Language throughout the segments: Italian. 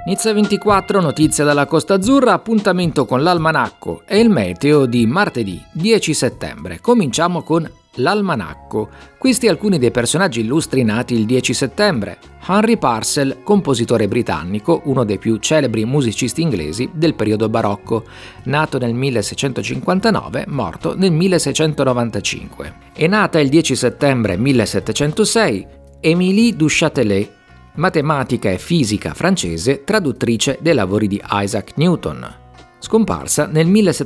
Nizza 24, notizia dalla Costa Azzurra, appuntamento con l'almanacco e il meteo di martedì 10 settembre. Cominciamo con l'almanacco. Questi alcuni dei personaggi illustri nati il 10 settembre. Henry Purcell, compositore britannico, uno dei più celebri musicisti inglesi del periodo barocco, nato nel 1659, morto nel 1695. È nata il 10 settembre 1706 Émilie du Châtelet, matematica e fisica francese, traduttrice dei lavori di Isaac Newton, scomparsa nel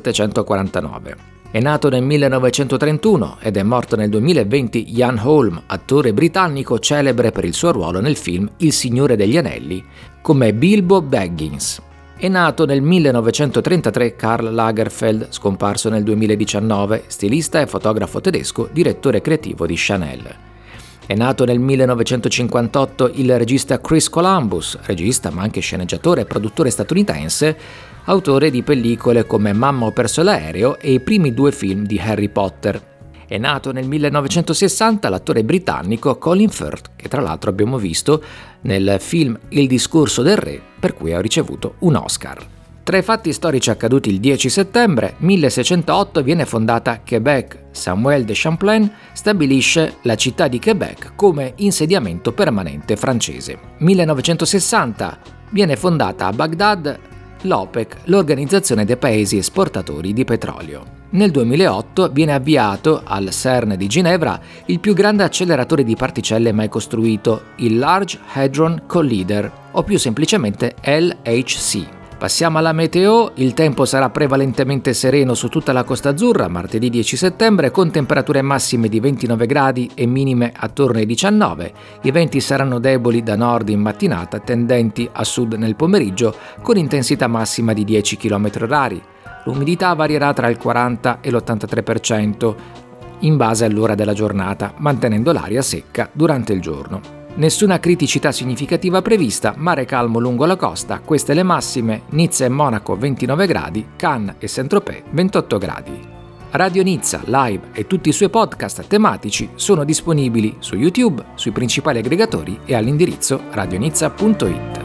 1749. È nato nel 1931 ed è morto nel 2020 Ian Holm, attore britannico celebre per il suo ruolo nel film Il Signore degli Anelli, come Bilbo Baggins. È nato nel 1933 Karl Lagerfeld, scomparso nel 2019, stilista e fotografo tedesco, direttore creativo di Chanel. È nato nel 1958 il regista Chris Columbus, regista ma anche sceneggiatore e produttore statunitense, autore di pellicole come Mamma ho perso l'aereo e i primi 2 film di Harry Potter. È nato nel 1960 l'attore britannico Colin Firth, che tra l'altro abbiamo visto nel film Il discorso del re, per cui ha ricevuto un Oscar. Tra i fatti storici accaduti il 10 settembre 1608 viene fondata Québec. Samuel de Champlain stabilisce la città di Québec come insediamento permanente francese. 1960 viene fondata a Baghdad l'OPEC, l'Organizzazione dei Paesi Esportatori di Petrolio. Nel 2008 viene avviato al CERN di Ginevra il più grande acceleratore di particelle mai costruito, il Large Hadron Collider, o più semplicemente LHC. Passiamo alla meteo, il tempo sarà prevalentemente sereno su tutta la Costa Azzurra martedì 10 settembre con temperature massime di 29 gradi e minime attorno ai 19. I venti saranno deboli da nord in mattinata, tendenti a sud nel pomeriggio con intensità massima di 10 km/h. L'umidità varierà tra il 40 e l'83% in base all'ora della giornata, mantenendo l'aria secca durante il giorno. Nessuna criticità significativa prevista, mare calmo lungo la costa, queste le massime, Nizza e Monaco 29 gradi, Cannes e Saint-Tropez 28 gradi. Radio Nizza Live e tutti i suoi podcast tematici sono disponibili su YouTube, sui principali aggregatori e all'indirizzo radionizza.it.